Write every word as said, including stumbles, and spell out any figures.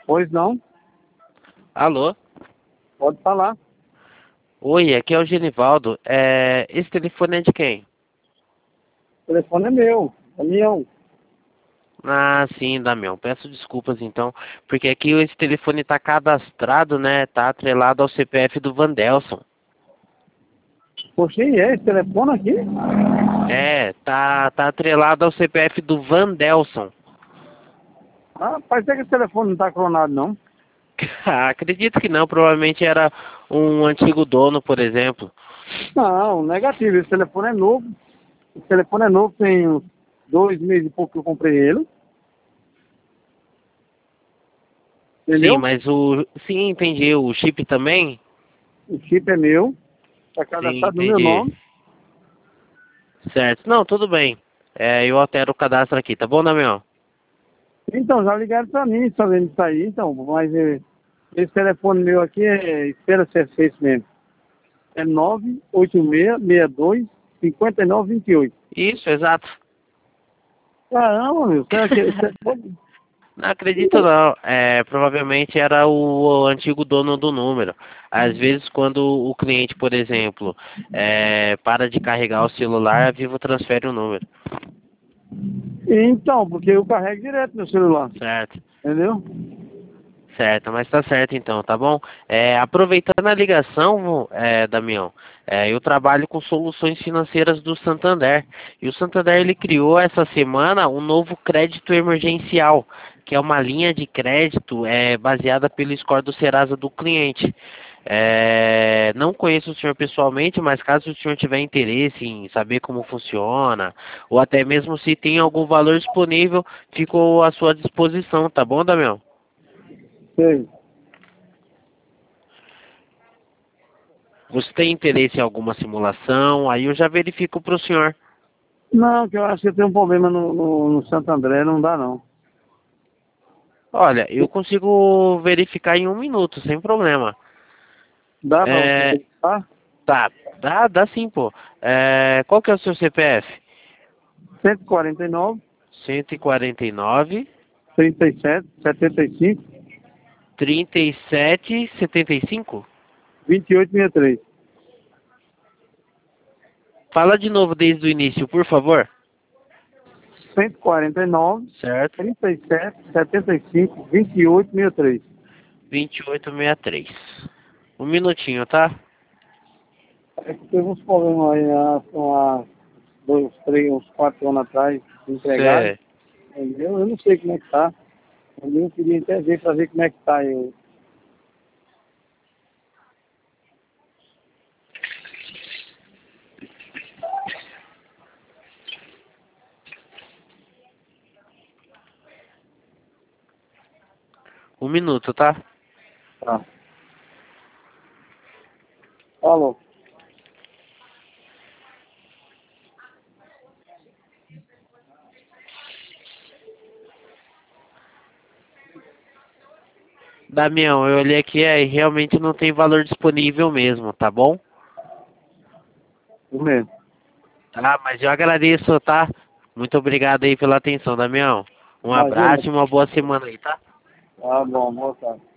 Pois não, Alô? pode falar. Oi, aqui é o Genivaldo. É, esse telefone é de quem? O telefone é meu, Damião. Ah, sim, Damião. Peço desculpas então, porque aqui esse telefone tá cadastrado, né? Tá atrelado ao C P F do Vandelson. Poxa, e é esse telefone aqui? É, tá, tá atrelado ao C P F do Vandelson. Ah, parece que esse telefone não tá clonado, não. Acredito que não, provavelmente era um antigo dono, por exemplo. Não, negativo. Esse telefone é novo. Esse telefone é novo, tem uns dois meses e pouco que eu comprei ele. Sim, Entendeu? mas o. Sim, entendi. O chip também? O chip é meu, tá Sim, cadastrado no meu entendi. nome. Certo. Não, tudo bem. É, eu altero o cadastro aqui, tá bom, Damião? Então, já ligaram pra mim sabendo isso aí, então, mas eh, esse telefone meu aqui é, espera ser esse mesmo. É nove oito seis, seis dois, cinco nove dois oito. Isso, exato. Caramba, meu, será que esse telefone... Não acredito não. É, provavelmente era o, o antigo dono do número. Às vezes quando o cliente, por exemplo, é, para de carregar o celular, a Vivo transfere o número. Então, porque eu carrego direto meu celular, Certo. entendeu? Certo, mas tá certo então, tá bom? É, aproveitando a ligação, é, Damião, é, eu trabalho com soluções financeiras do Santander. E o Santander ele criou essa semana um novo crédito emergencial, que é uma linha de crédito é, baseada pelo score do Serasa do cliente. É, não conheço o senhor pessoalmente, mas caso o senhor tiver interesse em saber como funciona, ou até mesmo se tem algum valor disponível, fico à sua disposição, tá bom, Damião? Sei. Você tem interesse em alguma simulação? Aí eu já verifico para o senhor. Não, que eu acho que tem um problema no, no, no Santo André, não dá não. Olha, eu consigo verificar em um minuto, sem problema. Dá pra você É, verificar? tá, dá, dá sim, pô. É, qual que é o seu C P F? cento e quarenta e nove, cento e quarenta e nove, trinta e sete, setenta e cinco, trinta e sete, setenta e cinco? vinte e oito sessenta e três. Fala de novo desde o início, por favor. cento e quarenta e nove, Certo? trinta e sete, setenta e cinco, vinte e oito sessenta e três. vinte e oito sessenta e três. Um minutinho, tá? É que teve uns problemas aí há há dois, três, uns quatro anos atrás, entregados, Cê... entendeu? Eu não sei como é que tá. Eu queria até ver pra ver como é que tá. Eu... Um minuto, tá? Tá. Alô? Damião, eu olhei aqui e realmente não tem valor disponível mesmo, tá bom? O mesmo. Tá, mas eu agradeço, tá? Muito obrigado aí pela atenção, Damião. Um Imagina. abraço e uma boa semana aí, tá? Tá bom, boa tarde.